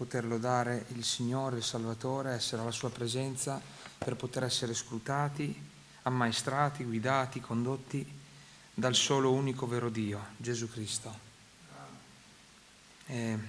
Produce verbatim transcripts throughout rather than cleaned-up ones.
poter lodare il Signore, il Salvatore, essere alla sua presenza, per poter essere scrutati, ammaestrati, guidati, condotti dal solo unico vero Dio, Gesù Cristo. E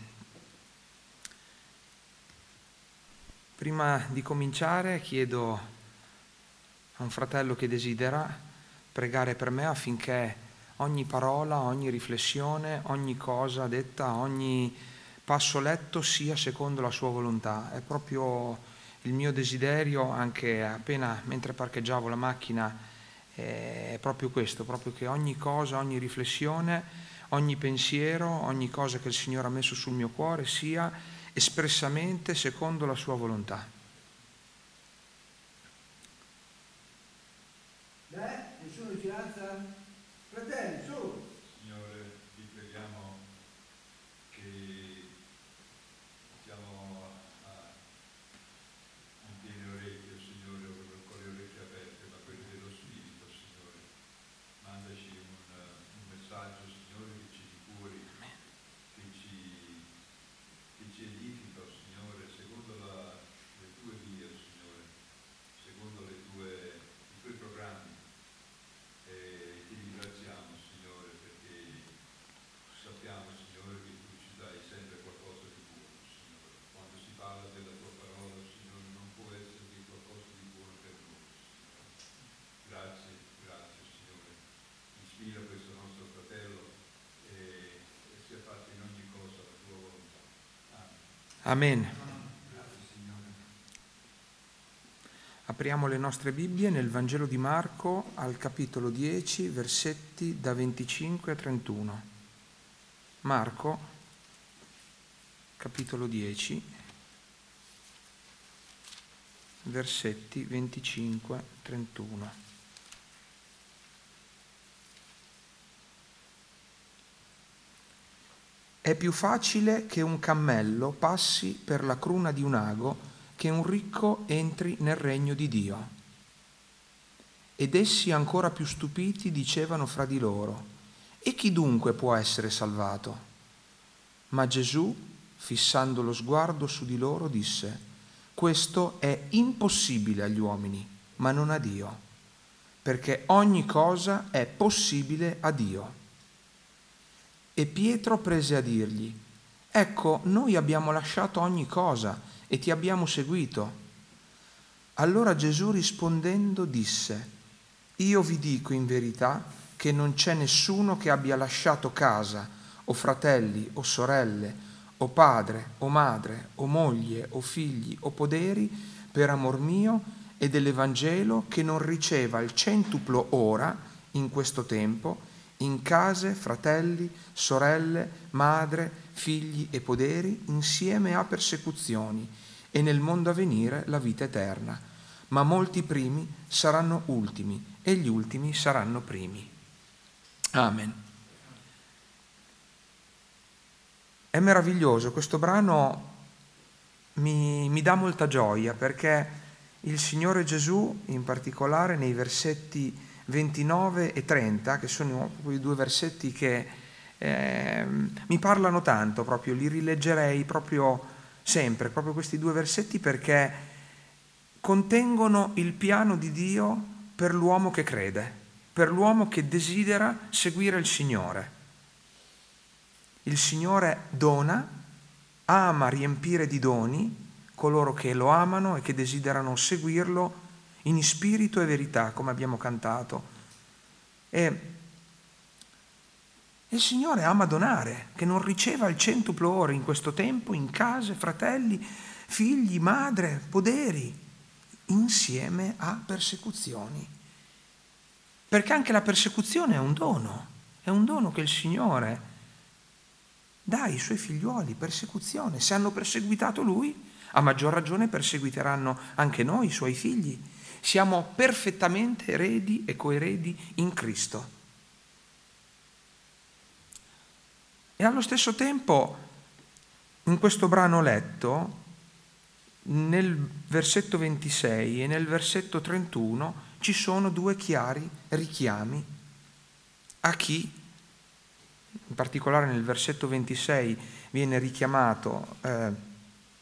prima di cominciare chiedo a un fratello che desidera pregare per me affinché ogni parola, ogni riflessione, ogni cosa detta, ogni passo letto sia secondo la sua volontà. È proprio il mio desiderio, anche appena mentre parcheggiavo la macchina, è proprio questo, proprio che ogni cosa, ogni riflessione, ogni pensiero, ogni cosa che il Signore ha messo sul mio cuore sia espressamente secondo la sua volontà. Beh, nessuno ci alza? Fratelli, su! Signore, ti preghiamo che siamo a, a piene orecchie, Signore, con le orecchie aperte, ma quelle dello Spirito, Signore. Mandaci un, un messaggio, Signore, che ci curi, che ci, che ci edifica, Signore, secondo la, le tue vie, Signore, secondo le tue, i tuoi programmi. E ti ringraziamo, Signore, perché sappiamo, Signore, che tu ci dai sempre qualcosa di buono, Signore. Quando si parla della tua parola, Signore, non può essere di qualcosa di buono per noi, Signore. Grazie, grazie, Signore. Ispira questo nostro fratello e, e sia fatta in ogni cosa la tua volontà. Amen. Amen. Apriamo le nostre Bibbie nel Vangelo di Marco al capitolo dieci, versetti da venticinque a trentuno. Marco, capitolo dieci, versetti venticinque a trentuno. È più facile che un cammello passi per la cruna di un ago che un ricco entri nel regno di Dio. Ed essi, ancora più stupiti, dicevano fra di loro: e chi dunque può essere salvato? Ma Gesù, fissando lo sguardo su di loro, disse: questo è impossibile agli uomini, ma non a Dio, perché ogni cosa è possibile a Dio. E Pietro prese a dirgli: ecco, noi abbiamo lasciato ogni cosa e ti abbiamo seguito. Allora Gesù rispondendo disse: io vi dico in verità che non c'è nessuno che abbia lasciato casa, o fratelli, o sorelle, o padre, o madre, o moglie, o figli, o poderi, per amor mio e dell'Evangelo, che non riceva il centuplo ora, in questo tempo, in case, fratelli, sorelle, madre, figli e poderi, insieme a persecuzioni, e nel mondo a venire la vita eterna. Ma molti primi saranno ultimi, e gli ultimi saranno primi. Amen. È meraviglioso, questo brano mi, mi dà molta gioia, perché il Signore Gesù, in particolare nei versetti ventinove e trenta, che sono proprio i due versetti che eh, mi parlano tanto, proprio li rileggerei proprio sempre, proprio questi due versetti, perché contengono il piano di Dio per l'uomo che crede, per l'uomo che desidera seguire il Signore. Il Signore dona, ama riempire di doni coloro che lo amano e che desiderano seguirlo in spirito e verità, come abbiamo cantato. E il Signore ama donare, che non riceva il centuplo ora in questo tempo, in case, fratelli, figli, madre, poderi, insieme a persecuzioni. Perché anche la persecuzione è un dono, è un dono che il Signore dà ai Suoi figliuoli, persecuzione. Se hanno perseguitato Lui, a maggior ragione perseguiteranno anche noi, i Suoi figli. Siamo perfettamente eredi e coeredi in Cristo. E allo stesso tempo, in questo brano letto, nel versetto ventisei e nel versetto trentuno, ci sono due chiari richiami a chi, in particolare nel versetto ventisei, viene richiamato eh,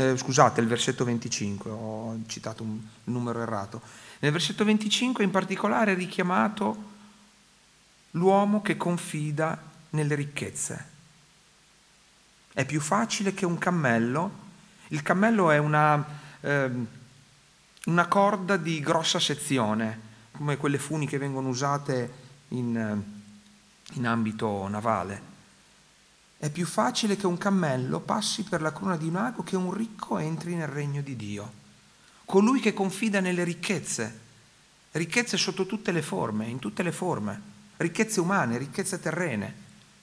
eh, scusate, il versetto venticinque, ho citato un numero errato. Nel versetto venticinque in particolare è richiamato l'uomo che confida nelle ricchezze. È più facile che un cammello. Il cammello è una, eh, una corda di grossa sezione, come quelle funi che vengono usate in, in ambito navale. È più facile che un cammello passi per la cruna di un ago che un ricco entri nel regno di Dio. Colui che confida nelle ricchezze, ricchezze sotto tutte le forme, in tutte le forme, ricchezze umane, ricchezze terrene.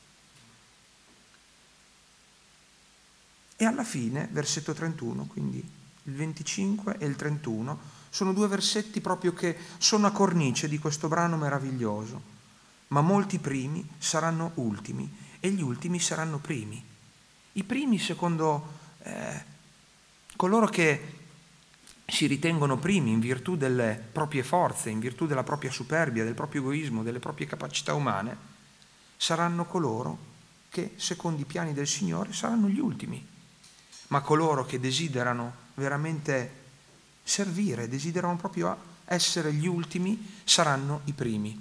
E alla fine, versetto trentuno, quindi il venticinque e il trentuno, sono due versetti proprio che sono a cornice di questo brano meraviglioso. Ma molti primi saranno ultimi e gli ultimi saranno primi. I primi secondo eh, coloro che si ritengono primi in virtù delle proprie forze, in virtù della propria superbia, del proprio egoismo, delle proprie capacità umane, saranno coloro che, secondo i piani del Signore, saranno gli ultimi. Ma coloro che desiderano veramente servire, desiderano proprio essere gli ultimi, saranno i primi.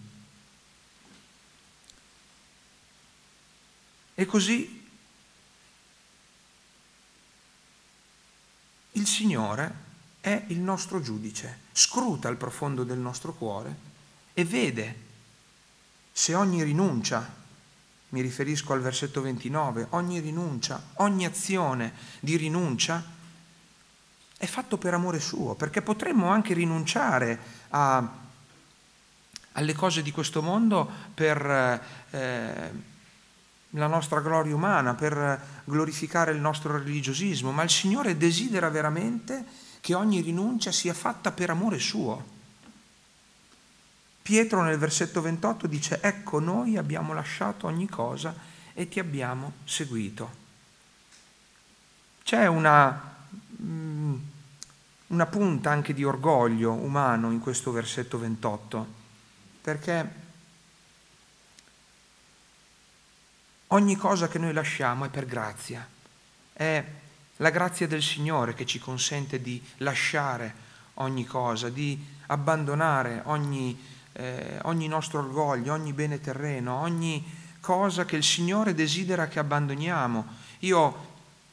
E così il Signore è il nostro giudice, scruta il profondo del nostro cuore e vede se ogni rinuncia, mi riferisco al versetto ventinove, ogni rinuncia, ogni azione di rinuncia è fatto per amore suo, perché potremmo anche rinunciare a, alle cose di questo mondo per eh, la nostra gloria umana, per glorificare il nostro religiosismo, ma il Signore desidera veramente che ogni rinuncia sia fatta per amore suo. Pietro nel versetto ventotto dice: ecco, noi abbiamo lasciato ogni cosa e ti abbiamo seguito. C'è una, una punta anche di orgoglio umano in questo versetto ventotto, perché ogni cosa che noi lasciamo è per grazia, è la grazia del Signore che ci consente di lasciare ogni cosa, di abbandonare ogni, eh, ogni nostro orgoglio, ogni bene terreno, ogni cosa che il Signore desidera che abbandoniamo. Io,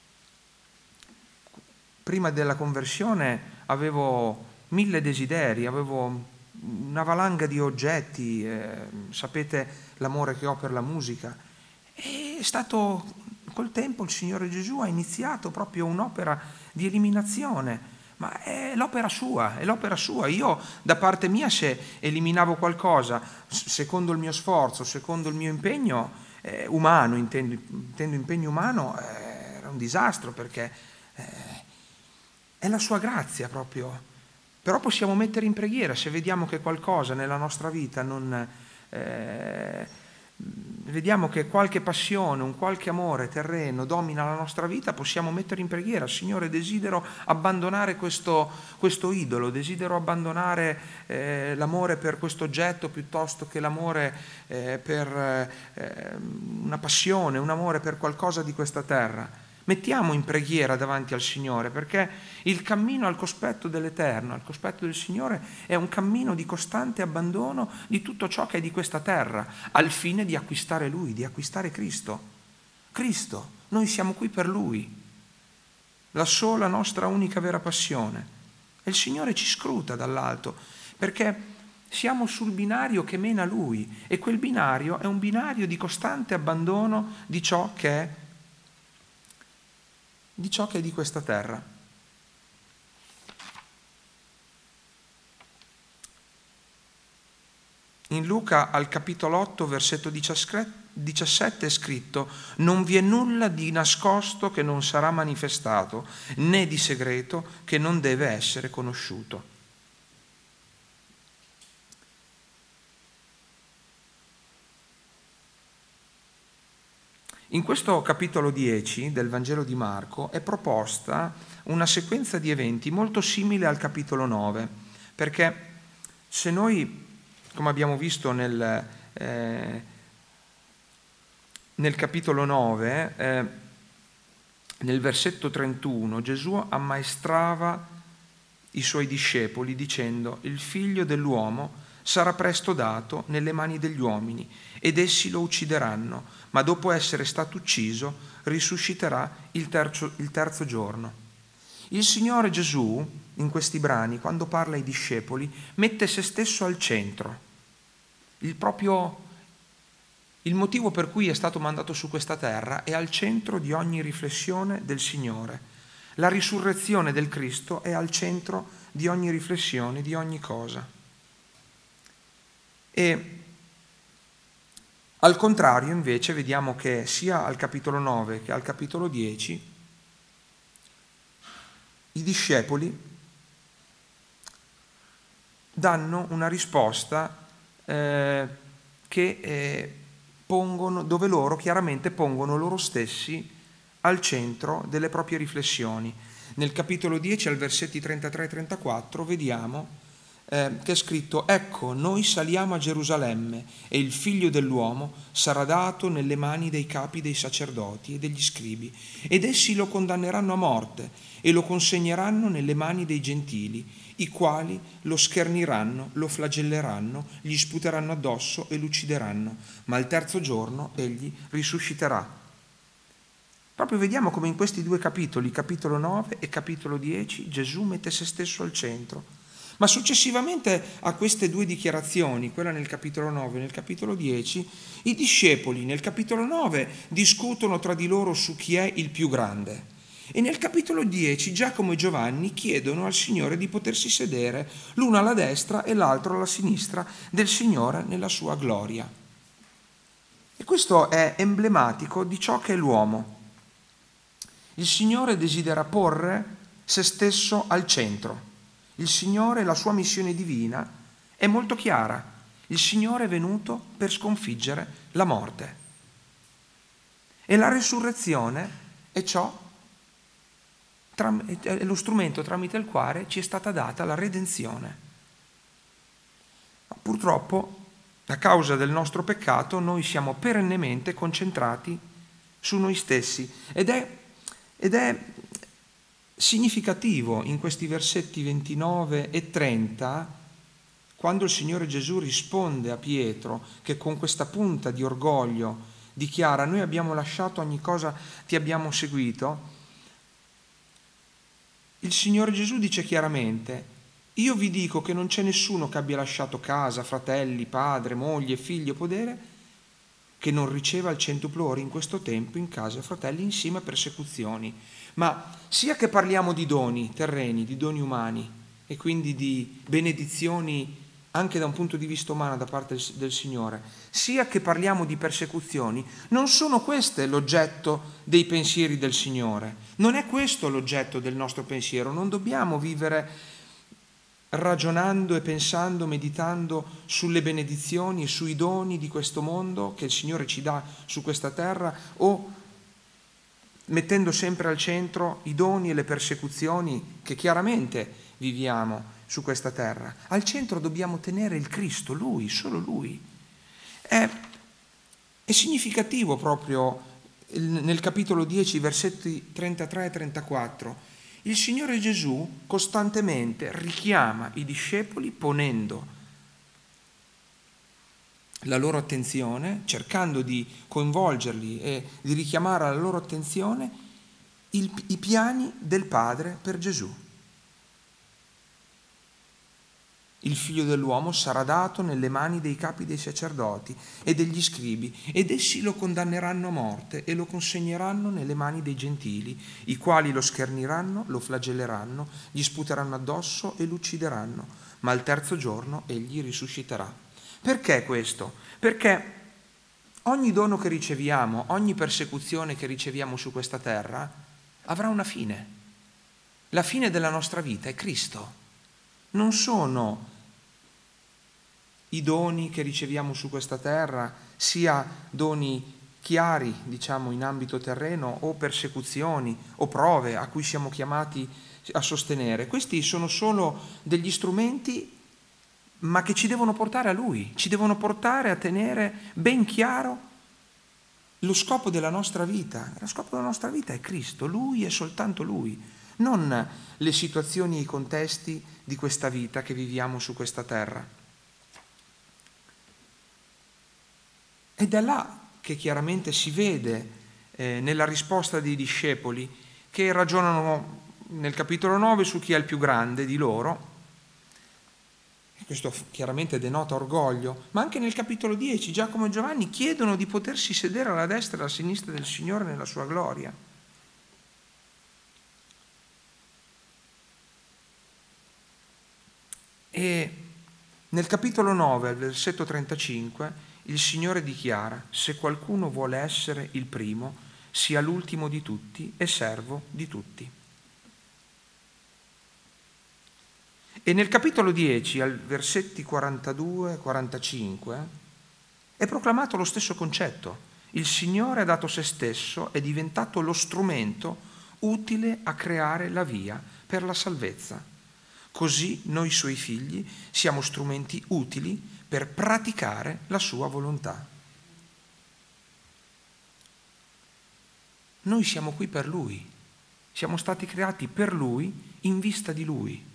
prima della conversione, avevo mille desideri, avevo una valanga di oggetti, eh, sapete l'amore che ho per la musica. È stato, col tempo il Signore Gesù ha iniziato proprio un'opera di eliminazione, ma è l'opera sua, è l'opera sua. Io da parte mia, se eliminavo qualcosa, secondo il mio sforzo, secondo il mio impegno eh, umano, intendo, intendo impegno umano, eh, era un disastro, perché eh, è la sua grazia proprio. Però possiamo mettere in preghiera se vediamo che qualcosa nella nostra vita non... Eh, vediamo che qualche passione, un qualche amore terreno domina la nostra vita, possiamo mettere in preghiera: Signore, desidero abbandonare questo, questo idolo, desidero abbandonare eh, l'amore per questo oggetto piuttosto che l'amore eh, per eh, una passione, un amore per qualcosa di questa terra. Mettiamo in preghiera davanti al Signore, perché il cammino al cospetto dell'Eterno, al cospetto del Signore, è un cammino di costante abbandono di tutto ciò che è di questa terra, al fine di acquistare Lui, di acquistare Cristo. Cristo, noi siamo qui per Lui, la sola nostra unica vera passione. E il Signore ci scruta dall'alto, perché siamo sul binario che mena Lui, e quel binario è un binario di costante abbandono di ciò che è di ciò che è di questa terra. In Luca al capitolo otto, versetto diciassette è scritto: non vi è nulla di nascosto che non sarà manifestato, né di segreto che non deve essere conosciuto. In questo capitolo dieci del Vangelo di Marco è proposta una sequenza di eventi molto simile al capitolo nove, perché se noi, come abbiamo visto nel, eh, nel capitolo nove, eh, nel versetto trentuno, Gesù ammaestrava i suoi discepoli dicendo: il figlio dell'uomo sarà presto dato nelle mani degli uomini ed essi lo uccideranno, ma dopo essere stato ucciso risusciterà il terzo, il terzo giorno. Il Signore Gesù, in questi brani, quando parla ai discepoli, mette se stesso al centro. Il proprio il motivo per cui è stato mandato su questa terra è al centro di ogni riflessione del Signore. La risurrezione del Cristo è al centro di ogni riflessione, di ogni cosa. E al contrario, invece, vediamo che sia al capitolo nove che al capitolo dieci i discepoli danno una risposta eh, che eh, pongono, dove loro chiaramente pongono loro stessi al centro delle proprie riflessioni. Nel capitolo dieci, al versetti trentatré e trentaquattro, vediamo eh, che è scritto: ecco, noi saliamo a Gerusalemme e il figlio dell'uomo sarà dato nelle mani dei capi dei sacerdoti e degli scribi, ed essi lo condanneranno a morte e lo consegneranno nelle mani dei gentili, i quali lo scherniranno, lo flagelleranno, gli sputeranno addosso e lo uccideranno, ma il terzo giorno egli risusciterà. Proprio vediamo come in questi due capitoli, capitolo nove e capitolo dieci, Gesù mette se stesso al centro. Ma successivamente a queste due dichiarazioni, quella nel capitolo nove e nel capitolo dieci, i discepoli nel capitolo nove discutono tra di loro su chi è il più grande. E nel capitolo dieci Giacomo e Giovanni chiedono al Signore di potersi sedere l'uno alla destra e l'altro alla sinistra del Signore nella sua gloria. E questo è emblematico di ciò che è l'uomo. Il Signore desidera porre se stesso al centro. Il Signore, la sua missione divina è molto chiara. Il Signore è venuto per sconfiggere la morte. E la resurrezione è ciò, è lo strumento tramite il quale ci è stata data la redenzione. Ma purtroppo, a causa del nostro peccato, noi siamo perennemente concentrati su noi stessi ed è Ed è significativo in questi versetti ventinove e trenta, quando il Signore Gesù risponde a Pietro, che con questa punta di orgoglio dichiara: noi abbiamo lasciato ogni cosa, ti abbiamo seguito. Il Signore Gesù dice chiaramente: io vi dico che non c'è nessuno che abbia lasciato casa, fratelli, padre, moglie, figlio, podere, che non riceva il centuplore in questo tempo in casa, fratelli, insieme a persecuzioni. Ma sia che parliamo di doni terreni, di doni umani e quindi di benedizioni anche da un punto di vista umano da parte del, del Signore, sia che parliamo di persecuzioni, non sono queste l'oggetto dei pensieri del Signore. Non è questo l'oggetto del nostro pensiero. Non dobbiamo vivere ragionando e pensando, meditando sulle benedizioni e sui doni di questo mondo che il Signore ci dà su questa terra, o mettendo sempre al centro i doni e le persecuzioni che chiaramente viviamo su questa terra. Al centro dobbiamo tenere il Cristo, Lui, solo Lui. È, è significativo proprio nel capitolo dieci, versetti trentatré e trentaquattro, il Signore Gesù costantemente richiama i discepoli ponendo la loro attenzione, cercando di coinvolgerli e di richiamare alla loro attenzione il, i piani del Padre per Gesù. Il figlio dell'uomo sarà dato nelle mani dei capi dei sacerdoti e degli scribi, ed essi lo condanneranno a morte e lo consegneranno nelle mani dei gentili, i quali lo scherniranno, lo flagelleranno, gli sputeranno addosso e lo uccideranno, ma al terzo giorno egli risusciterà. Perché questo? Perché ogni dono che riceviamo, ogni persecuzione che riceviamo su questa terra avrà una fine. La fine della nostra vita è Cristo. Non sono i doni che riceviamo su questa terra, sia doni chiari, diciamo, in ambito terreno, o persecuzioni o prove a cui siamo chiamati a sostenere. Questi sono solo degli strumenti, ma che ci devono portare a Lui, ci devono portare a tenere ben chiaro lo scopo della nostra vita. Lo scopo della nostra vita è Cristo, Lui e soltanto Lui, non le situazioni e i contesti di questa vita che viviamo su questa terra. Ed è là che chiaramente si vede eh, nella risposta dei discepoli, che ragionano nel capitolo nove su chi è il più grande di loro. Questo chiaramente denota orgoglio, ma anche nel capitolo dieci Giacomo e Giovanni chiedono di potersi sedere alla destra e alla sinistra del Signore nella sua gloria. E nel capitolo nove, al versetto trentacinque, il Signore dichiara: se qualcuno vuole essere il primo, sia l'ultimo di tutti e servo di tutti. E nel capitolo dieci, al versetti quarantadue e quarantacinque, è proclamato lo stesso concetto. Il Signore ha dato se stesso, è diventato lo strumento utile a creare la via per la salvezza. Così noi Suoi figli siamo strumenti utili per praticare la Sua volontà. Noi siamo qui per Lui, siamo stati creati per Lui, in vista di Lui.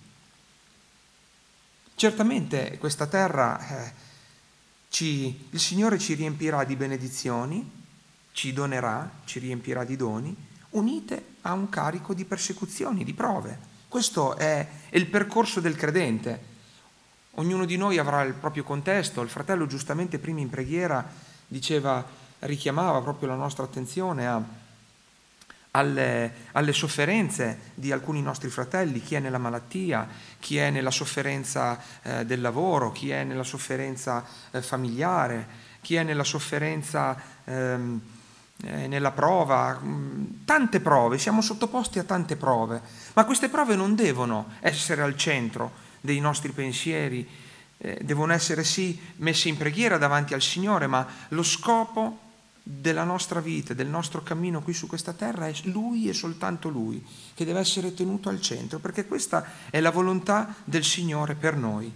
Certamente questa terra, eh, ci, il Signore ci riempirà di benedizioni, ci donerà, ci riempirà di doni, unite a un carico di persecuzioni, di prove. Questo è, è il percorso del credente. Ognuno di noi avrà il proprio contesto. Il fratello giustamente prima in preghiera diceva, richiamava proprio la nostra attenzione a Alle, alle sofferenze di alcuni nostri fratelli, chi è nella malattia, chi è nella sofferenza eh, del lavoro, chi è nella sofferenza eh, familiare, chi è nella sofferenza ehm, eh, nella prova, mh, tante prove, siamo sottoposti a tante prove, ma queste prove non devono essere al centro dei nostri pensieri, eh, devono essere sì messe in preghiera davanti al Signore, ma lo scopo della nostra vita, del nostro cammino qui su questa terra è Lui e soltanto Lui, che deve essere tenuto al centro, perché questa è la volontà del Signore per noi.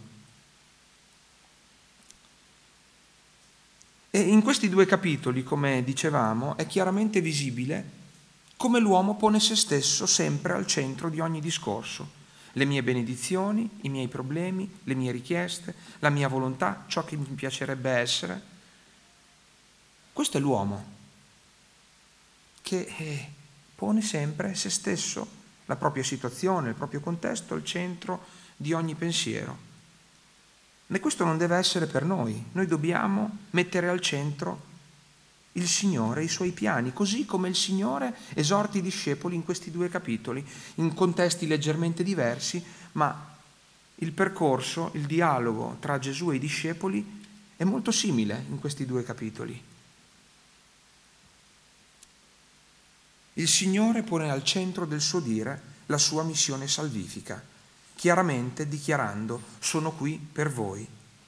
E in questi due capitoli, come dicevamo, è chiaramente visibile come l'uomo pone se stesso sempre al centro di ogni discorso. Le mie benedizioni, i miei problemi, le mie richieste, la mia volontà, ciò che mi piacerebbe essere. Questo è l'uomo che eh, pone sempre se stesso, la propria situazione, il proprio contesto al centro di ogni pensiero. E questo non deve essere per noi. Noi dobbiamo mettere al centro il Signore e i Suoi piani, così come il Signore esorta i discepoli in questi due capitoli, in contesti leggermente diversi, ma il percorso, il dialogo tra Gesù e i discepoli è molto simile in questi due capitoli. Il Signore pone al centro del suo dire la sua missione salvifica, chiaramente dichiarando: sono qui per voi.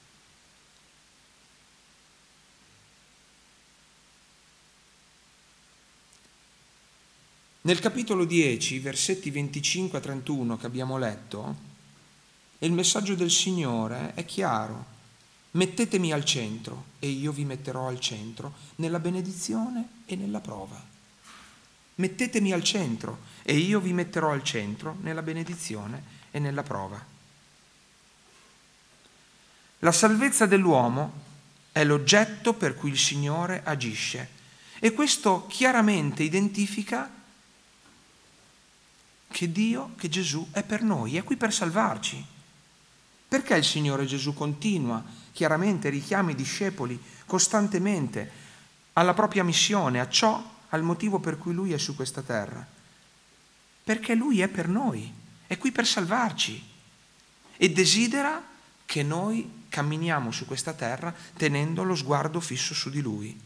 Nel capitolo dieci, versetti venticinque a trentuno che abbiamo letto, il messaggio del Signore è chiaro: mettetemi al centro e io vi metterò al centro nella benedizione e nella prova. Mettetemi al centro e io vi metterò al centro nella benedizione e nella prova. La salvezza dell'uomo è l'oggetto per cui il Signore agisce e questo chiaramente identifica che Dio, che Gesù è per noi, è qui per salvarci. Perché il Signore Gesù continua, chiaramente richiama i discepoli costantemente alla propria missione, a ciò al motivo per cui Lui è su questa terra? Perché Lui è per noi, è qui per salvarci e desidera che noi camminiamo su questa terra tenendo lo sguardo fisso su di Lui.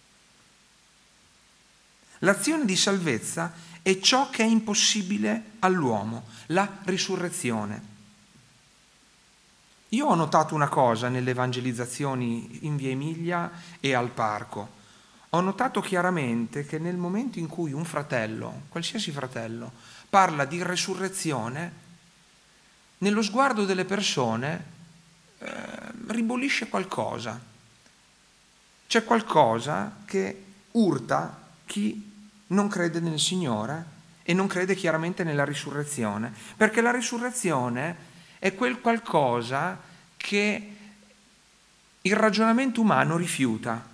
L'azione di salvezza è ciò che è impossibile all'uomo, la risurrezione. Io ho notato una cosa nelle evangelizzazioni in Via Emilia e al parco. Ho notato chiaramente che nel momento in cui un fratello, qualsiasi fratello, parla di resurrezione, nello sguardo delle persone eh, ribollisce qualcosa. C'è qualcosa che urta chi non crede nel Signore e non crede chiaramente nella risurrezione, perché la risurrezione è quel qualcosa che il ragionamento umano rifiuta.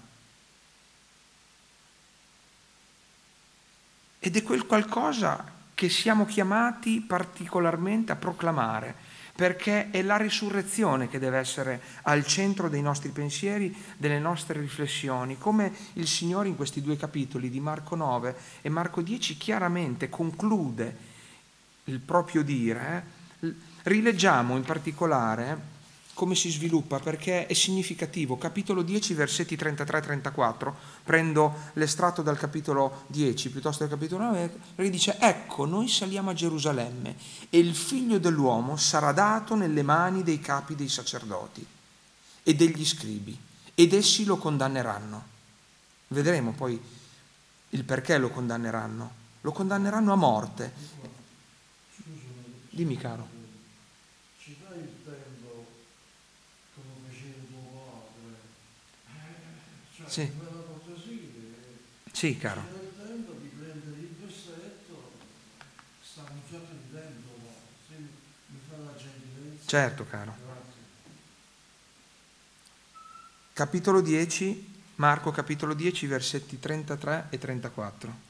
Ed è quel qualcosa che siamo chiamati particolarmente a proclamare, perché è la risurrezione che deve essere al centro dei nostri pensieri, delle nostre riflessioni, come il Signore in questi due capitoli di Marco nove e Marco dieci chiaramente conclude il proprio dire. Rileggiamo in particolare come si sviluppa, perché è significativo. Capitolo dieci, versetti trentatré trentaquattro, prendo l'estratto dal capitolo dieci piuttosto del capitolo nove, perché dice: ecco, noi saliamo a Gerusalemme e il figlio dell'uomo sarà dato nelle mani dei capi dei sacerdoti e degli scribi, ed essi lo condanneranno. Vedremo poi il perché lo condanneranno. Lo condanneranno a morte. Dimmi, caro. Ci dai il tempo come faceva tuo padre? Cioè, Sì. me la cortesia. Sì, caro. Ci dai il tempo di prendere il versetto, stiamo già prendendo, se mi fa la gentilezza. Certo, caro. Grazie. Capitolo dieci, Marco capitolo dieci, versetti trentatré e trentaquattro.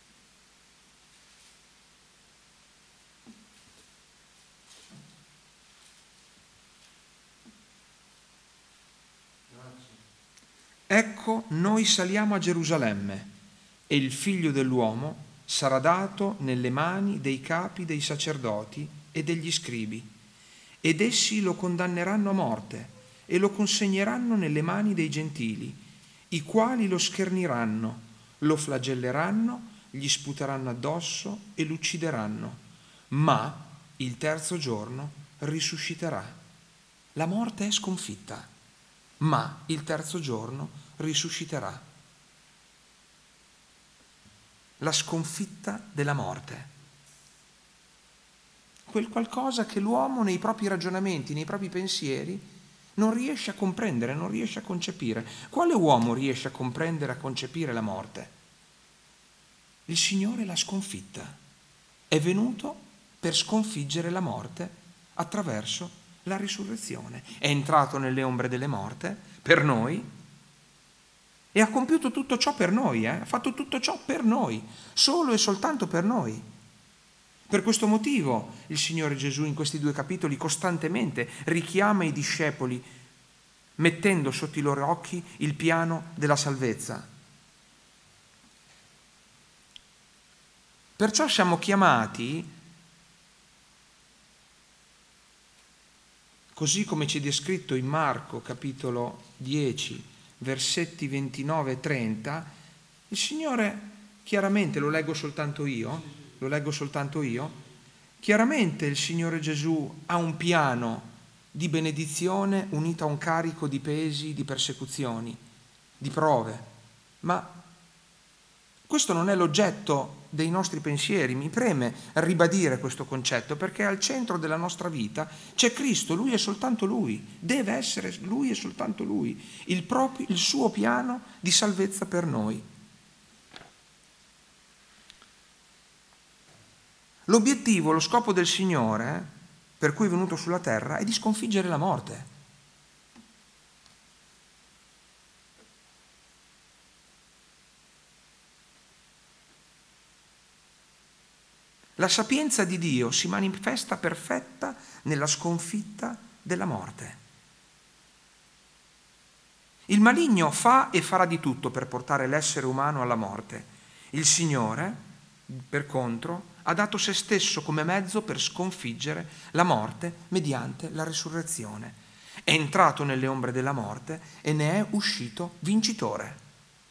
Ecco, noi saliamo a Gerusalemme e il figlio dell'uomo sarà dato nelle mani dei capi dei sacerdoti e degli scribi, ed essi lo condanneranno a morte e lo consegneranno nelle mani dei gentili, i quali lo scherniranno, lo flagelleranno, gli sputeranno addosso e lo uccideranno, ma il terzo giorno risusciterà. La morte è sconfitta, ma il terzo giorno risusciterà. La sconfitta della morte. Quel qualcosa che l'uomo nei propri ragionamenti, nei propri pensieri, non riesce a comprendere, non riesce a concepire. Quale uomo riesce a comprendere, a concepire la morte? Il Signore l'ha sconfitta. È venuto per sconfiggere la morte attraverso la risurrezione. È entrato nelle ombre delle morte per noi e ha compiuto tutto ciò per noi, eh? ha fatto tutto ciò per noi, solo e soltanto per noi. Per questo motivo il Signore Gesù in questi due capitoli costantemente richiama i discepoli, mettendo sotto i loro occhi il piano della salvezza. Perciò siamo chiamati, così come ci è descritto in Marco capitolo dieci, versetti ventinove e trenta, il Signore chiaramente, lo leggo soltanto io, lo leggo soltanto io, chiaramente il Signore Gesù ha un piano di benedizione unito a un carico di pesi, di persecuzioni, di prove, ma questo non è l'oggetto dei nostri pensieri. Mi preme ribadire questo concetto perché al centro della nostra vita c'è Cristo, Lui è soltanto Lui, deve essere Lui e soltanto Lui, il, proprio, il suo piano di salvezza per noi. L'obiettivo, lo scopo del Signore, per cui è venuto sulla terra, è di sconfiggere la morte. La sapienza di Dio si manifesta perfetta nella sconfitta della morte. Il maligno fa e farà di tutto per portare l'essere umano alla morte. Il Signore, per contro, ha dato se stesso come mezzo per sconfiggere la morte mediante la risurrezione. È entrato nelle ombre della morte e ne è uscito vincitore.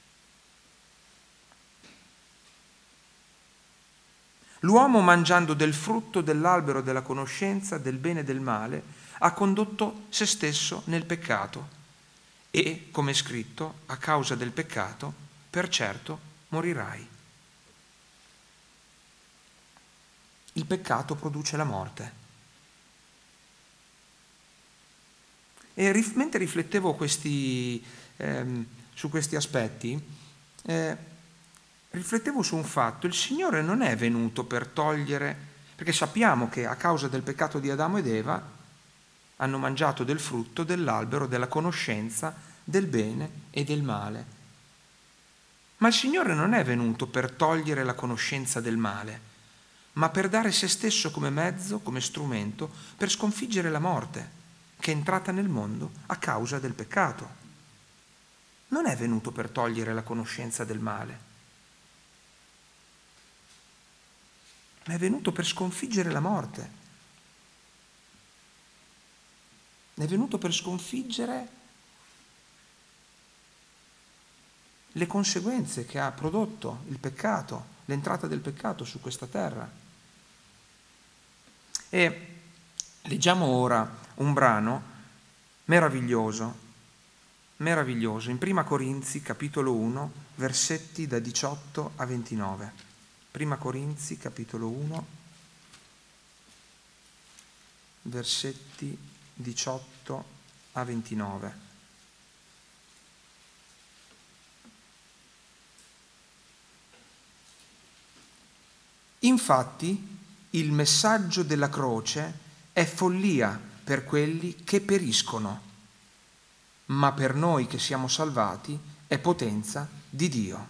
L'uomo, mangiando del frutto dell'albero della conoscenza del bene e del male, ha condotto se stesso nel peccato e, come è scritto, a causa del peccato, per certo morirai. Il peccato produce la morte. E rif- mentre riflettevo questi, ehm, su questi aspetti, eh, riflettevo su un fatto: il Signore non è venuto per togliere, perché sappiamo che a causa del peccato di Adamo ed Eva hanno mangiato del frutto dell'albero della conoscenza del bene e del male. Ma il Signore non è venuto per togliere la conoscenza del male, ma per dare se stesso come mezzo, come strumento, per sconfiggere la morte che è entrata nel mondo a causa del peccato. Non è venuto per togliere la conoscenza del male, ma è venuto per sconfiggere la morte. È venuto per sconfiggere le conseguenze che ha prodotto il peccato, l'entrata del peccato su questa terra. E leggiamo ora un brano meraviglioso, meraviglioso, in Prima Corinzi, capitolo uno, versetti da diciotto a ventinove. Prima Corinzi, capitolo uno, versetti diciotto a ventinove. Infatti, il messaggio della croce è follia per quelli che periscono, ma per noi che siamo salvati è potenza di Dio.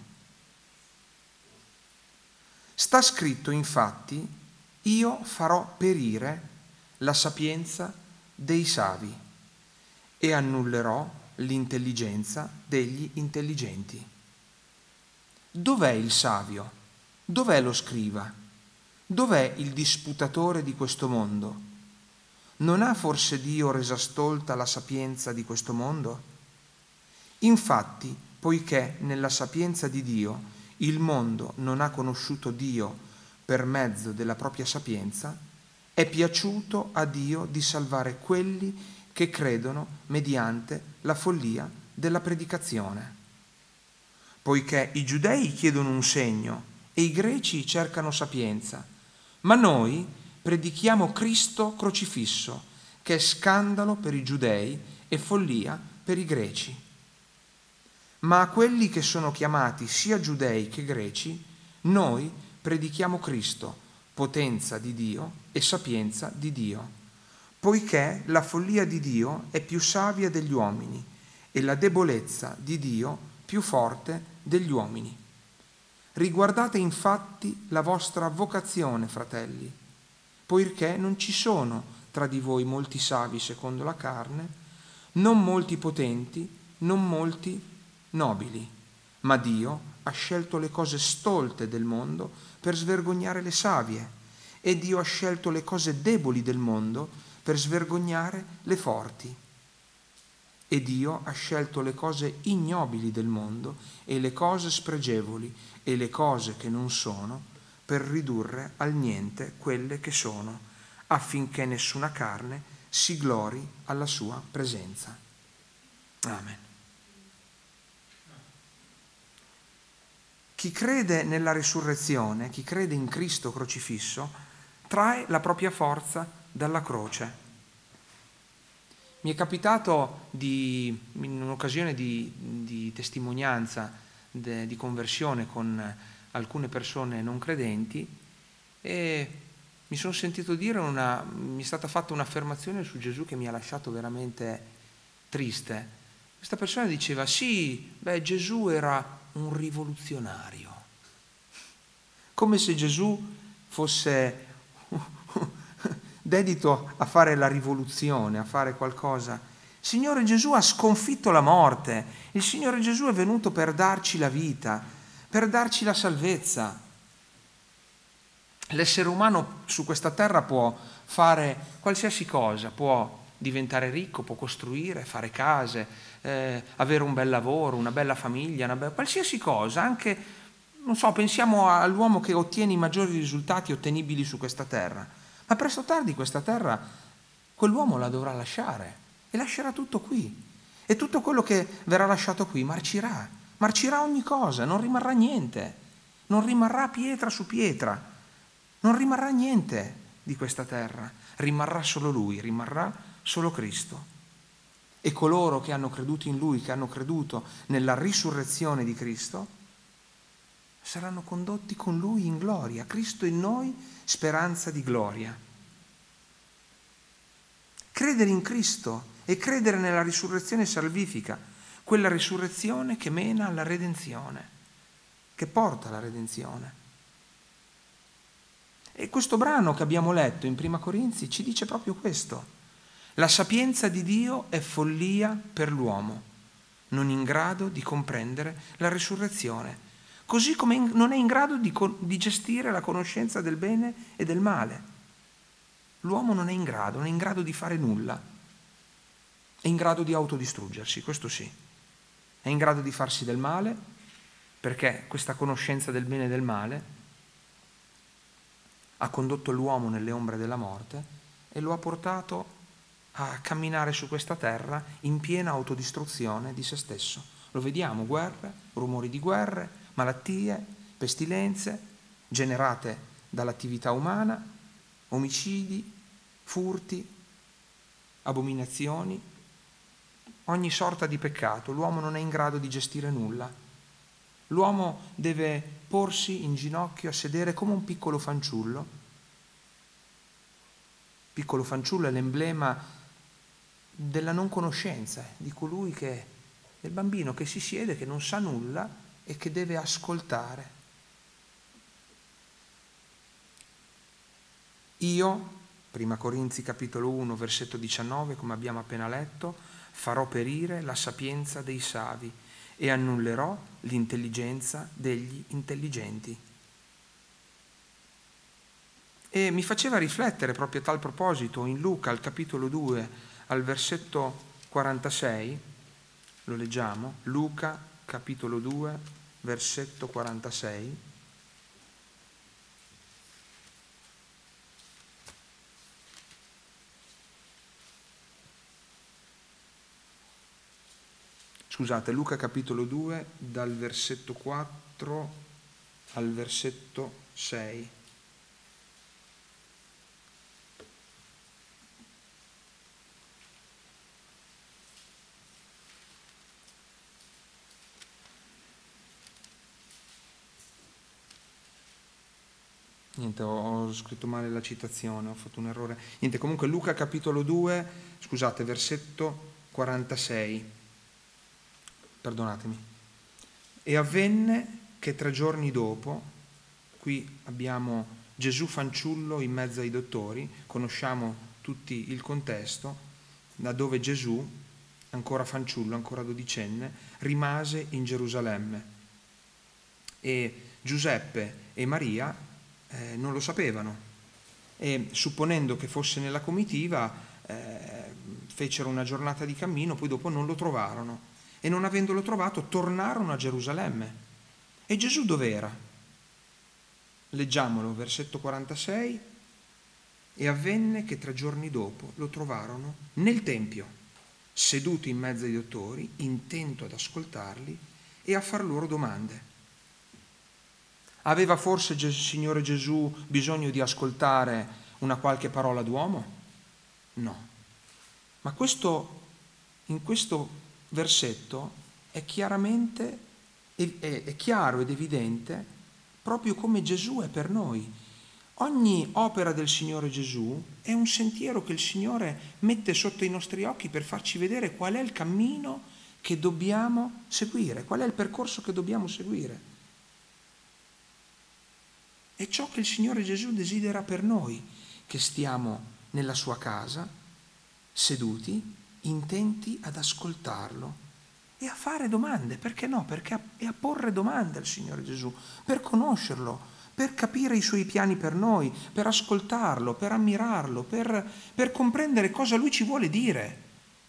Sta scritto infatti: io farò perire la sapienza dei savi e annullerò l'intelligenza degli intelligenti. Dov'è il savio? Dov'è lo scriba? Dov'è il disputatore di questo mondo? Non ha forse Dio resa stolta la sapienza di questo mondo? Infatti, poiché nella sapienza di Dio il mondo non ha conosciuto Dio per mezzo della propria sapienza, è piaciuto a Dio di salvare quelli che credono mediante la follia della predicazione. Poiché i giudei chiedono un segno e i greci cercano sapienza, ma noi predichiamo Cristo crocifisso, che è scandalo per i giudei e follia per i greci. Ma a quelli che sono chiamati sia giudei che greci, noi predichiamo Cristo, potenza di Dio e sapienza di Dio, poiché la follia di Dio è più savia degli uomini e la debolezza di Dio più forte degli uomini. Riguardate infatti la vostra vocazione, fratelli, poiché non ci sono tra di voi molti savi secondo la carne, non molti potenti, non molti nobili, ma Dio ha scelto le cose stolte del mondo per svergognare le savie, e Dio ha scelto le cose deboli del mondo per svergognare le forti. E Dio ha scelto le cose ignobili del mondo e le cose spregevoli e le cose che non sono, per ridurre al niente quelle che sono, affinché nessuna carne si glori alla sua presenza. Amen. Chi crede nella risurrezione, chi crede in Cristo crocifisso, trae la propria forza dalla croce. Mi è capitato di, in un'occasione di, di testimonianza, de, di conversione con alcune persone non credenti, e mi sono sentito dire una, mi è stata fatta un'affermazione su Gesù che mi ha lasciato veramente triste. Questa persona diceva: sì, beh, Gesù era un rivoluzionario, come se Gesù fosse dedito a fare la rivoluzione, a fare qualcosa. Il Signore Gesù ha sconfitto la morte, il Signore Gesù è venuto per darci la vita, per darci la salvezza. L'essere umano su questa terra può fare qualsiasi cosa, può diventare ricco, può costruire, fare case, eh, avere un bel lavoro, una bella famiglia, una bella, qualsiasi cosa, anche, non so, pensiamo all'uomo che ottiene i maggiori risultati ottenibili su questa terra. Ma presto o tardi questa terra, quell'uomo la dovrà lasciare e lascerà tutto qui. E tutto quello che verrà lasciato qui marcirà, marcirà ogni cosa, non rimarrà niente, non rimarrà pietra su pietra, non rimarrà niente di questa terra, rimarrà solo Lui, rimarrà solo Cristo. E coloro che hanno creduto in Lui, che hanno creduto nella risurrezione di Cristo, saranno condotti con Lui in gloria. Cristo in noi, speranza di gloria. Credere in Cristo e credere nella risurrezione salvifica, quella risurrezione che mena alla redenzione, che porta alla redenzione. E questo brano che abbiamo letto in Prima Corinzi ci dice proprio questo. La sapienza di Dio è follia per l'uomo, non in grado di comprendere la risurrezione, così come in, non è in grado di, di gestire la conoscenza del bene e del male. L'uomo non è in grado, non è in grado di fare nulla, è in grado di autodistruggersi, questo sì. È in grado di farsi del male, perché questa conoscenza del bene e del male ha condotto l'uomo nelle ombre della morte e lo ha portato a camminare su questa terra in piena autodistruzione di se stesso. Lo vediamo, guerre, rumori di guerre, malattie, pestilenze generate dall'attività umana, omicidi, furti, abominazioni, ogni sorta di peccato. L'uomo non è in grado di gestire nulla. L'uomo deve porsi in ginocchio a sedere come un piccolo fanciullo. Piccolo fanciullo è l'emblema della non conoscenza, di colui che, del bambino che si siede, che non sa nulla e che deve ascoltare. Io, Prima Corinzi capitolo uno, versetto diciannove, come abbiamo appena letto, farò perire la sapienza dei savi e annullerò l'intelligenza degli intelligenti. E mi faceva riflettere proprio a tal proposito in Luca, al capitolo due, al versetto quarantasei, lo leggiamo, Luca capitolo due, versetto quarantasei. Scusate, Luca capitolo due, dal versetto quattro al versetto sei. Niente, ho scritto male la citazione, ho fatto un errore. Niente, comunque Luca capitolo due, scusate, versetto quarantasei. Perdonatemi. E avvenne che tre giorni dopo, qui abbiamo Gesù fanciullo in mezzo ai dottori, conosciamo tutti il contesto, da dove Gesù, ancora fanciullo, ancora dodicenne, rimase in Gerusalemme. E Giuseppe e Maria eh, non lo sapevano e, supponendo che fosse nella comitiva, eh, fecero una giornata di cammino, poi dopo non lo trovarono. E non avendolo trovato tornarono a Gerusalemme. E Gesù dov'era? Leggiamolo, versetto quarantasei. E avvenne che tre giorni dopo lo trovarono nel Tempio, seduto in mezzo ai dottori, intento ad ascoltarli e a far loro domande. Aveva forse il Signore Gesù bisogno di ascoltare una qualche parola d'uomo? No. Ma questo, in questo versetto è chiaramente è, è, è chiaro ed evidente proprio come Gesù è per noi. Ogni opera del Signore Gesù è un sentiero che il Signore mette sotto i nostri occhi per farci vedere qual è il cammino che dobbiamo seguire, qual è il percorso che dobbiamo seguire. È ciò che il Signore Gesù desidera per noi, che stiamo nella sua casa, seduti, intenti ad ascoltarlo e a fare domande, perché no? Perché a, e a porre domande al Signore Gesù, per conoscerlo, per capire i suoi piani per noi, per ascoltarlo, per ammirarlo, per, per comprendere cosa Lui ci vuole dire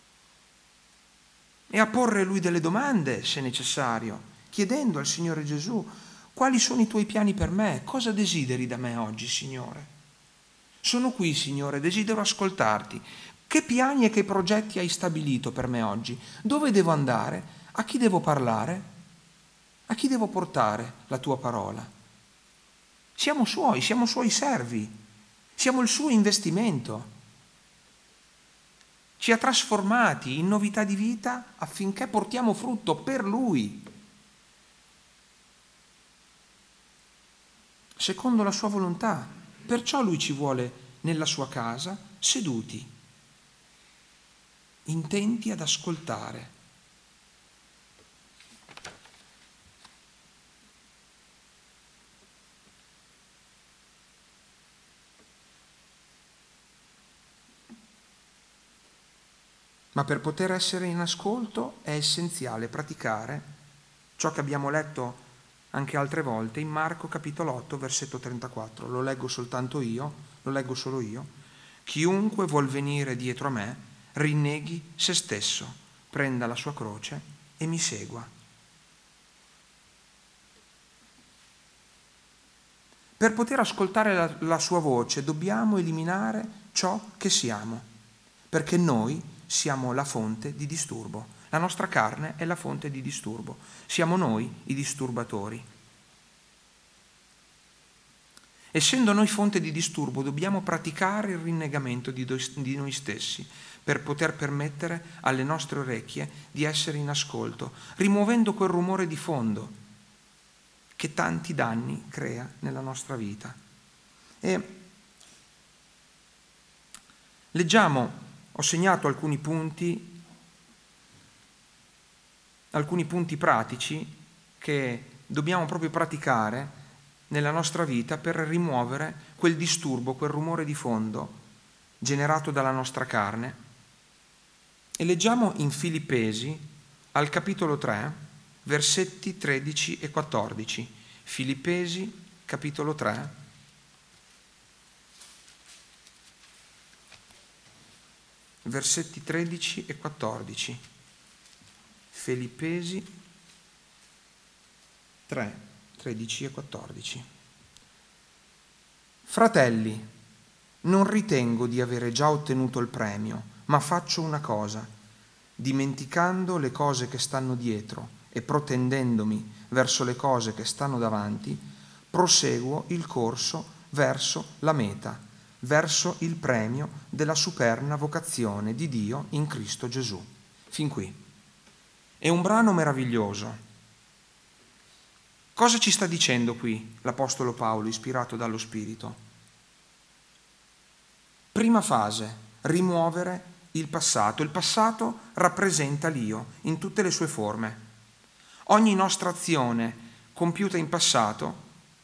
e a porre Lui delle domande, se necessario, chiedendo al Signore Gesù: quali sono i tuoi piani per me? Cosa desideri da me oggi, Signore? Sono qui, Signore, desidero ascoltarti. Che piani e che progetti hai stabilito per me oggi? Dove devo andare? A chi devo parlare? A chi devo portare la tua parola? Siamo suoi, siamo suoi servi, siamo il suo investimento. Ci ha trasformati in novità di vita affinché portiamo frutto per Lui. secondo la sua volontà. Perciò lui ci vuole nella sua casa, seduti, intenti ad ascoltare. Ma per poter essere in ascolto è essenziale praticare ciò che abbiamo letto anche altre volte in Marco capitolo otto, versetto trentaquattro. Lo leggo soltanto io, lo leggo solo io. Chiunque vuol venire dietro a me, rinneghi se stesso, prenda la sua croce e mi segua. Per poter ascoltare la, la sua voce dobbiamo eliminare ciò che siamo, perché noi siamo la fonte di disturbo. La nostra carne è la fonte di disturbo. Siamo noi i disturbatori. Essendo noi fonte di disturbo, dobbiamo praticare il rinnegamento di, do- di noi stessi per poter permettere alle nostre orecchie di essere in ascolto, rimuovendo quel rumore di fondo che tanti danni crea nella nostra vita. E leggiamo. Ho segnato alcuni punti, alcuni punti pratici che dobbiamo proprio praticare nella nostra vita per rimuovere quel disturbo, quel rumore di fondo generato dalla nostra carne. E leggiamo in Filippesi al capitolo tre, versetti tredici e quattordici. Filippesi, capitolo tre. Versetti tredici e quattordici. Filippesi tre, tredici e quattordici. Fratelli, non ritengo di avere già ottenuto il premio, ma faccio una cosa, dimenticando le cose che stanno dietro e protendendomi verso le cose che stanno davanti, proseguo il corso verso la meta, verso il premio della superna vocazione di Dio in Cristo Gesù. Fin qui. È un brano meraviglioso. Cosa ci sta dicendo qui l'Apostolo Paolo, ispirato dallo Spirito? Prima fase, rimuovere il passato. Il passato rappresenta l'io in tutte le sue forme. Ogni nostra azione compiuta in passato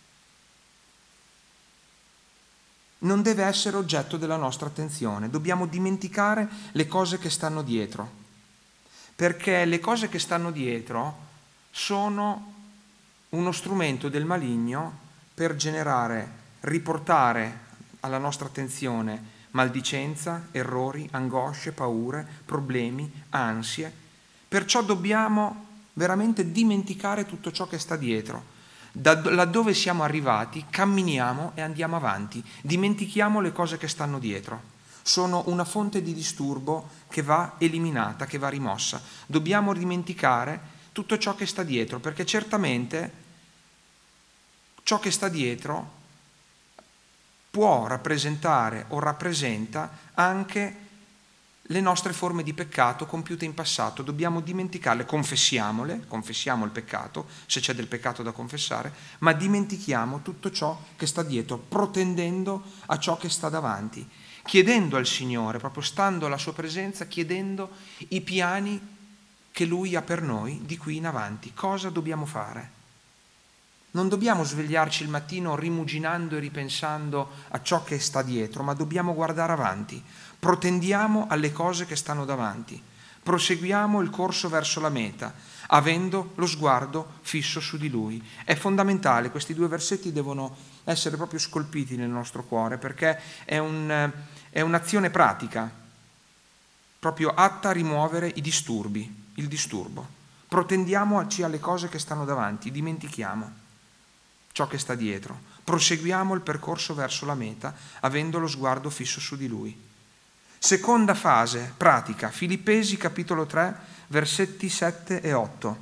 non deve essere oggetto della nostra attenzione. Dobbiamo dimenticare le cose che stanno dietro, perché le cose che stanno dietro sono uno strumento del maligno per generare, riportare alla nostra attenzione maldicenza, errori, angosce, paure, problemi, ansie. Perciò dobbiamo veramente dimenticare tutto ciò che sta dietro. Da laddove siamo arrivati, camminiamo e andiamo avanti. Dimentichiamo le cose che stanno dietro. Sono una fonte di disturbo che va eliminata, che va rimossa. Dobbiamo dimenticare tutto ciò che sta dietro, perché certamente ciò che sta dietro può rappresentare o rappresenta anche le nostre forme di peccato compiute in passato. Dobbiamo dimenticarle, confessiamole, confessiamo il peccato, se c'è del peccato da confessare, ma dimentichiamo tutto ciò che sta dietro, protendendo a ciò che sta davanti, chiedendo al Signore, proprio stando alla sua presenza, chiedendo i piani che Lui ha per noi di qui in avanti. Cosa dobbiamo fare? Non dobbiamo svegliarci il mattino rimuginando e ripensando a ciò che sta dietro, ma dobbiamo guardare avanti. Protendiamo alle cose che stanno davanti. Proseguiamo il corso verso la meta, avendo lo sguardo fisso su di Lui. È fondamentale, questi due versetti devono essere proprio scolpiti nel nostro cuore, perché è, un, è un'azione pratica, proprio atta a rimuovere i disturbi, il disturbo. Protendiamoci alle cose che stanno davanti, dimentichiamo ciò che sta dietro. Proseguiamo il percorso verso la meta, avendo lo sguardo fisso su di Lui. Seconda fase, pratica, Filippesi capitolo tre, versetti sette e otto.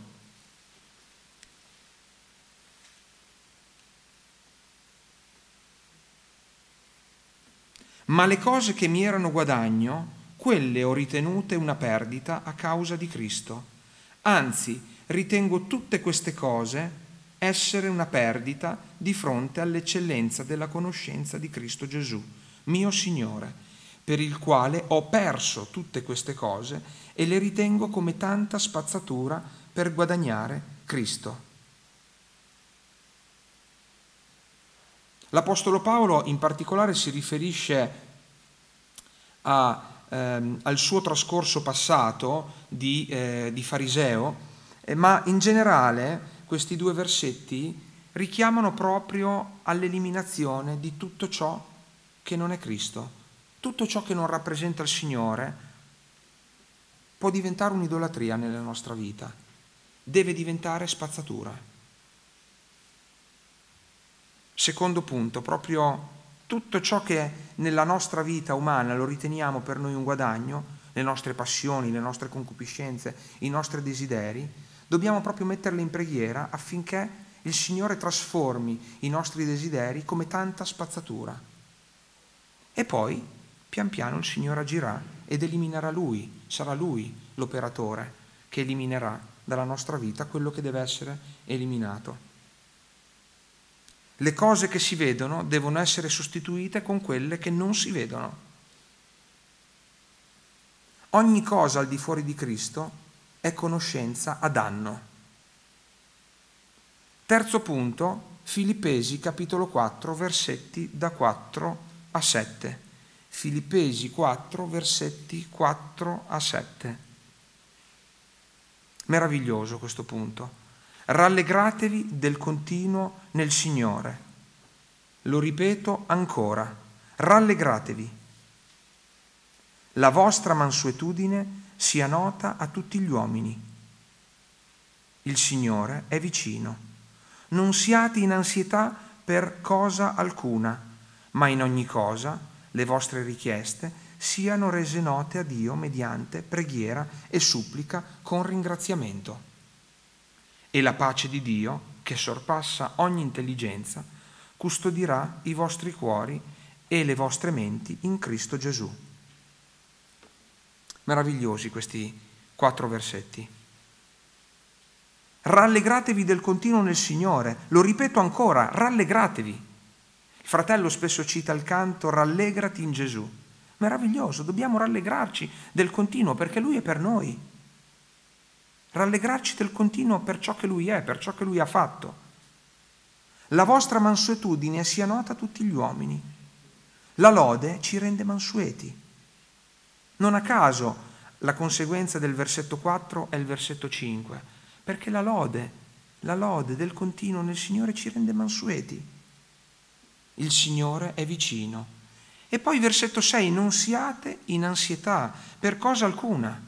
Ma le cose che mi erano guadagno, quelle ho ritenute una perdita a causa di Cristo. Anzi, ritengo tutte queste cose essere una perdita di fronte all'eccellenza della conoscenza di Cristo Gesù, mio Signore, per il quale ho perso tutte queste cose e le ritengo come tanta spazzatura per guadagnare Cristo. L'Apostolo Paolo in particolare si riferisce a, ehm, al suo trascorso passato di, eh, di fariseo, eh, ma in generale questi due versetti richiamano proprio all'eliminazione di tutto ciò che non è Cristo. Tutto ciò che non rappresenta il Signore può diventare un'idolatria nella nostra vita, deve diventare spazzatura. Secondo punto, proprio tutto ciò che nella nostra vita umana lo riteniamo per noi un guadagno, le nostre passioni, le nostre concupiscenze, i nostri desideri, dobbiamo proprio metterle in preghiera affinché il Signore trasformi i nostri desideri come tanta spazzatura. E poi, pian piano, il Signore agirà ed eliminerà Lui, sarà Lui l'operatore che eliminerà dalla nostra vita quello che deve essere eliminato. Le cose che si vedono devono essere sostituite con quelle che non si vedono. Ogni cosa al di fuori di Cristo è conoscenza a danno. Terzo punto, Filippesi capitolo quattro, versetti da quattro a sette. Filippesi quattro, versetti quattro a sette. Meraviglioso questo punto. Rallegratevi del continuo nel Signore. Lo ripeto ancora, rallegratevi. La vostra mansuetudine sia nota a tutti gli uomini. Il Signore è vicino. Non siate in ansietà per cosa alcuna, ma in ogni cosa le vostre richieste siano rese note a Dio mediante preghiera e supplica con ringraziamento. E la pace di Dio, che sorpassa ogni intelligenza, custodirà i vostri cuori e le vostre menti in Cristo Gesù. Meravigliosi questi quattro versetti. Rallegratevi del continuo nel Signore. Lo ripeto ancora, rallegratevi. Il fratello spesso cita il canto Rallegrati in Gesù. Meraviglioso, dobbiamo rallegrarci del continuo perché Lui è per noi. Rallegrarci del continuo per ciò che Lui è, per ciò che Lui ha fatto. La vostra mansuetudine sia nota a tutti gli uomini. La lode ci rende mansueti. Non a caso la conseguenza del versetto quattro è il versetto cinque, perché la lode, la lode del continuo nel Signore ci rende mansueti. Il Signore è vicino. E poi versetto sei, non siate in ansietà per cosa alcuna.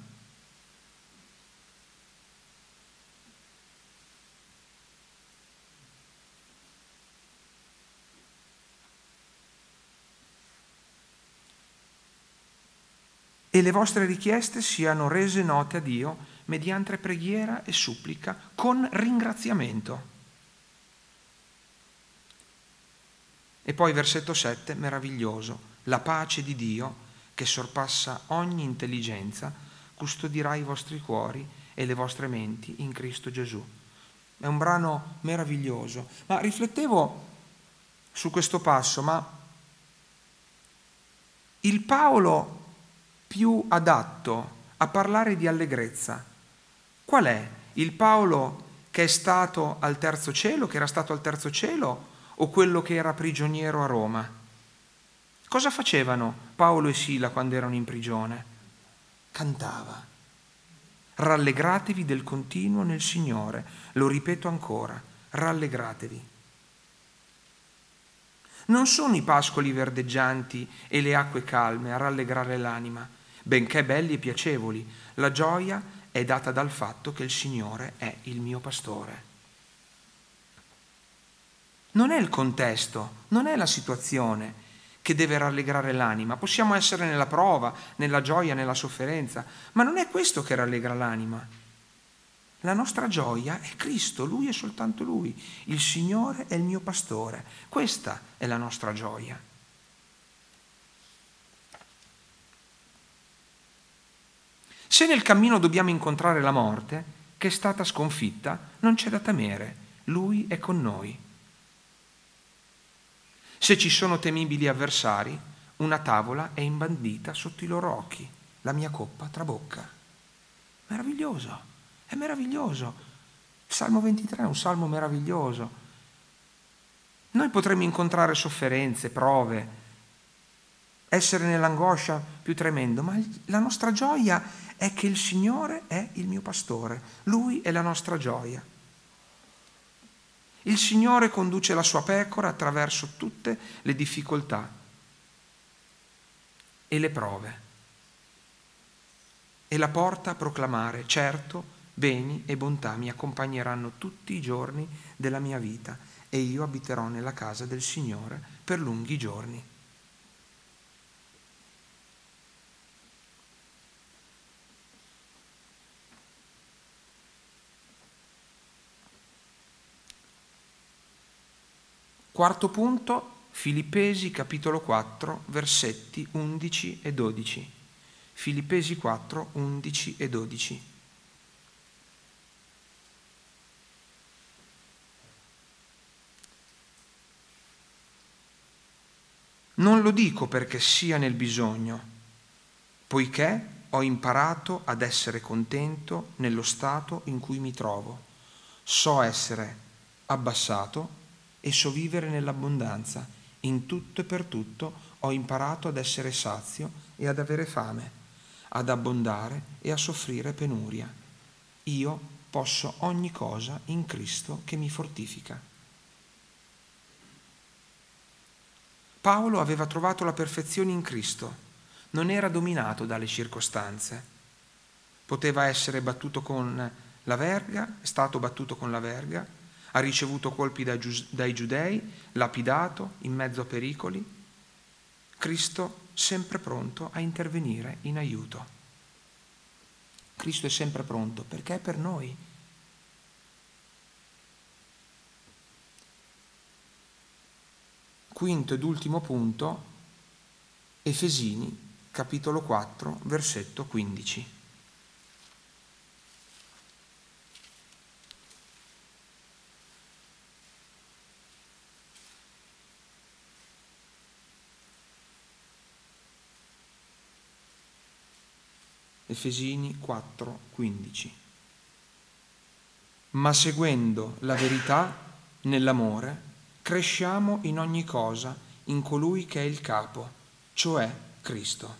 E le vostre richieste siano rese note a Dio mediante preghiera e supplica con ringraziamento. E poi versetto sette, meraviglioso, la pace di Dio che sorpassa ogni intelligenza custodirà i vostri cuori e le vostre menti in Cristo Gesù. È un brano meraviglioso, ma riflettevo su questo passo, ma il Paolo più adatto a parlare di allegrezza, qual è? Il Paolo che è stato al terzo cielo, che era stato al terzo cielo, o quello che era prigioniero a Roma? Cosa facevano Paolo e Sila quando erano in prigione? Cantava. Rallegratevi del continuo nel Signore. Lo ripeto ancora, rallegratevi. Non sono i pascoli verdeggianti e le acque calme a rallegrare l'anima, benché belli e piacevoli. La gioia è data dal fatto che il Signore è il mio pastore. Non è il contesto, non è la situazione che deve rallegrare l'anima. Possiamo essere nella prova, nella gioia, nella sofferenza, ma non è questo che rallegra l'anima. La nostra gioia è Cristo, Lui è soltanto Lui. Il Signore è il mio pastore. Questa è la nostra gioia. Se nel cammino dobbiamo incontrare la morte, che è stata sconfitta, non c'è da temere. Lui è con noi. Se ci sono temibili avversari, una tavola è imbandita sotto i loro occhi, la mia coppa trabocca. Meraviglioso, è meraviglioso. Il Salmo ventitré è un salmo meraviglioso. Noi potremmo incontrare sofferenze, prove, essere nell'angoscia più tremendo, ma la nostra gioia è che il Signore è il mio pastore. Lui è la nostra gioia. Il Signore conduce la sua pecora attraverso tutte le difficoltà e le prove e la porta a proclamare: certo, beni e bontà mi accompagneranno tutti i giorni della mia vita e io abiterò nella casa del Signore per lunghi giorni. Quarto punto, Filippesi capitolo quattro, versetti undici e dodici. Filippesi quattro, undici e dodici. Non lo dico perché sia nel bisogno, poiché ho imparato ad essere contento nello stato in cui mi trovo. So essere abbassato e so vivere nell'abbondanza. In tutto e per tutto ho imparato ad essere sazio e ad avere fame, ad abbondare e a soffrire penuria. Io posso ogni cosa in Cristo che mi fortifica. Paolo aveva trovato la perfezione in Cristo, non era dominato dalle circostanze. Poteva essere battuto con la verga, è stato battuto con la verga, ha ricevuto colpi dai giudei, lapidato, in mezzo a pericoli. Cristo sempre pronto a intervenire in aiuto. Cristo è sempre pronto perché è per noi. Quinto ed ultimo punto, Efesini, capitolo quattro, versetto quindici. Efesini quattro, quindici. Ma seguendo la verità nell'amore, cresciamo in ogni cosa in colui che è il capo, cioè Cristo.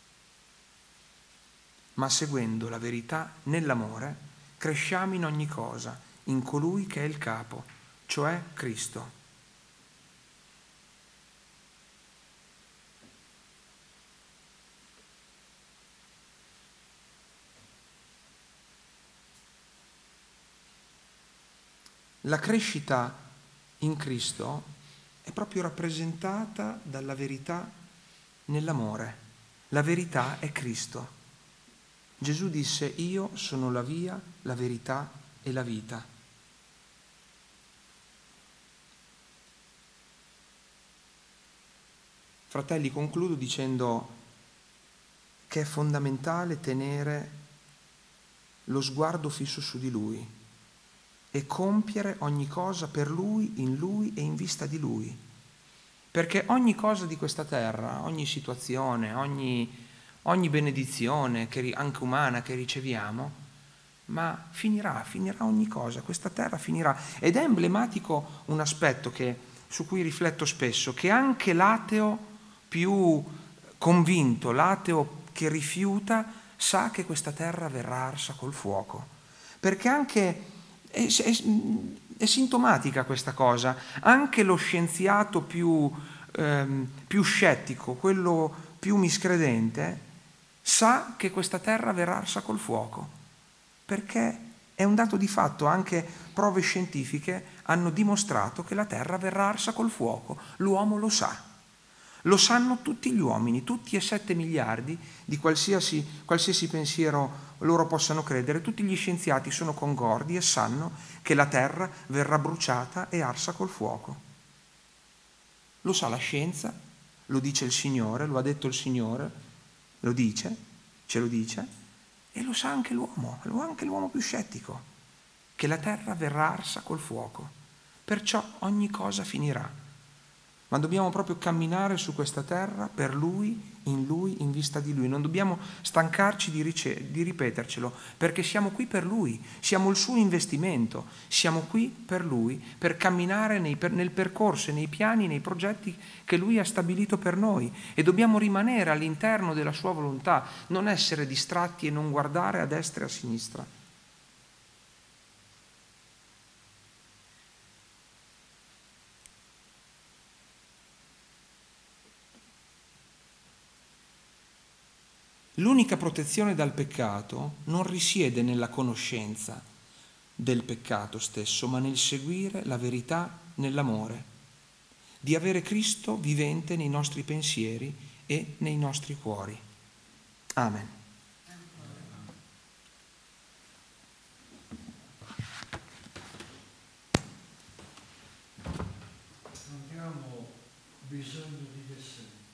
Ma seguendo la verità nell'amore, cresciamo in ogni cosa in colui che è il capo, cioè Cristo. La crescita in Cristo è proprio rappresentata dalla verità nell'amore. La verità è Cristo. Gesù disse: io sono la via, la verità e la vita. Fratelli, concludo dicendo che è fondamentale tenere lo sguardo fisso su di Lui e compiere ogni cosa per Lui, in Lui e in vista di Lui. Perché ogni cosa di questa terra, ogni situazione, ogni, ogni benedizione, che, anche umana, che riceviamo, ma finirà, finirà ogni cosa, questa terra finirà. Ed è emblematico un aspetto che, su cui rifletto spesso, che anche l'ateo più convinto, l'ateo che rifiuta, sa che questa terra verrà arsa col fuoco. Perché anche... È, è, è sintomatica questa cosa. Anche lo scienziato più, ehm, più scettico, quello più miscredente, sa che questa terra verrà arsa col fuoco, perché è un dato di fatto. Anche prove scientifiche hanno dimostrato che la terra verrà arsa col fuoco. L'uomo lo sa. Lo sanno tutti gli uomini, tutti e sette miliardi di qualsiasi, qualsiasi pensiero loro possano credere. Tutti gli scienziati sono concordi e sanno che la terra verrà bruciata e arsa col fuoco. Lo sa la scienza, lo dice il Signore, lo ha detto il Signore, lo dice, ce lo dice, e lo sa anche l'uomo, lo sa anche l'uomo più scettico. che la terra verrà arsa col fuoco. Perciò ogni cosa finirà. Ma dobbiamo proprio camminare su questa terra per Lui, in Lui, in vista di Lui. Non dobbiamo stancarci di, rice- di ripetercelo, perché siamo qui per Lui, siamo il suo investimento, siamo qui per Lui, per camminare nei per- nel percorso, nei piani, nei progetti che Lui ha stabilito per noi, e dobbiamo rimanere all'interno della sua volontà, non essere distratti e non guardare a destra e a sinistra. L'unica protezione dal peccato non risiede nella conoscenza del peccato stesso, ma nel seguire la verità nell'amore, di avere Cristo vivente nei nostri pensieri e nei nostri cuori. Amen.